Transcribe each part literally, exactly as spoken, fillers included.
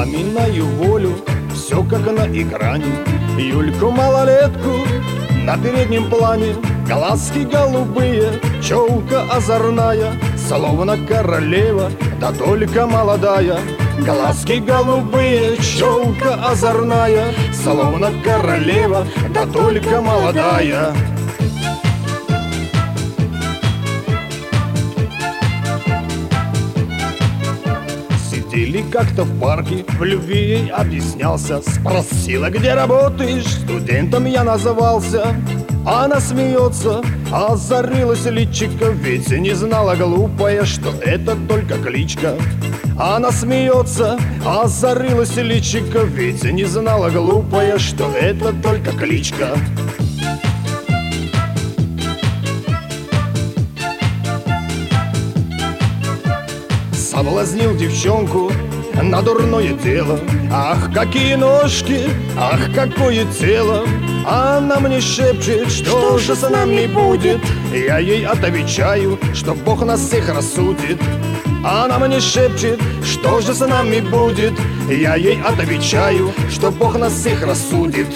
Вспоминаю волю, все как на экране. Юльку малолетку на переднем плане, глазки голубые, челка озорная, словно королева, да только молодая. Глазки голубые, челка озорная, словно королева, да только молодая. Сидели как-то в парке, в любви ей объяснялся. Спросила, где работаешь, студентом я назывался. Она смеется, озарилась личико, ведь не знала глупая, что это только кличка. Она смеется, озарилась личико, ведь не знала глупая, что это только кличка. Соблазнил девчонку на дурное дело. Ах, какие ножки, ах, какое тело. Она мне шепчет, что же с нами будет. Я ей отвечаю, что Бог нас всех рассудит. Она мне шепчет, что же с нами будет. Я ей отвечаю, что Бог нас всех рассудит.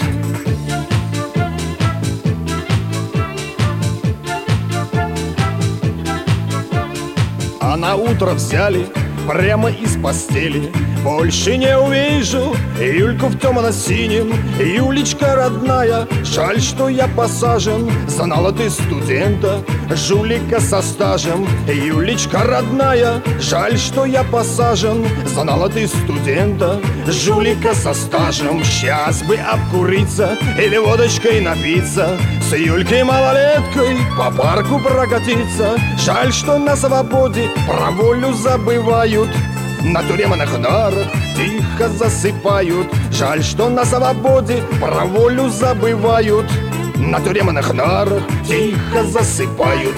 А на утро взяли прямо из постели. Больше не увижу Юльку в темно-синем. Юлечка родная, жаль, что я посажен. Знала ты студента, жулика со стажем. Юлечка родная, жаль, что я посажен. Знала ты студента, жулика со стажем. Сейчас бы обкуриться или водочкой напиться, с Юлькой малолеткой по парку прокатиться. Жаль, что на свободе про волю забывают, на тюремных нарах тихо засыпают. Жаль, что на свободе про волю забывают, на тюремных нарах тихо засыпают.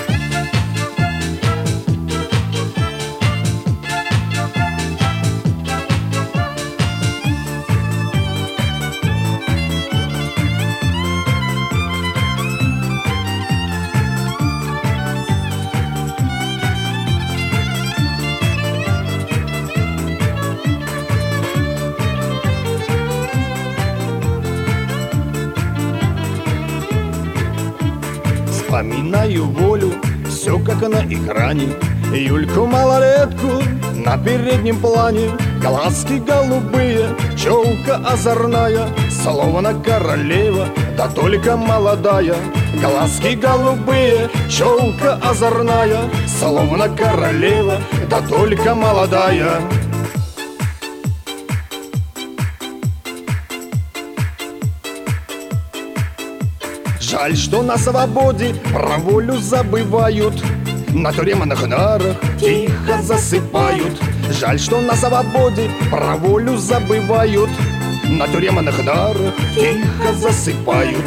Вспоминаю волю, все как на экране. Юльку малолетку на переднем плане, глазки голубые, челка озорная, словно королева, да только молодая. Глазки голубые, челка озорная, словно королева, да только молодая. Жаль, что на свободе про волю забывают, на тюремных нарах тихо засыпают. Жаль, что на свободе про волю забывают, на тюремных нарах тихо засыпают.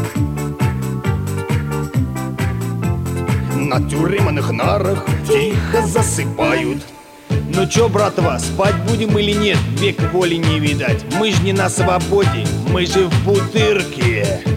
На тюремных нарах тихо засыпают. Ну чё, братва, спать будем или нет? Век воли не видать. Мы ж не на свободе, мы же в бутырке.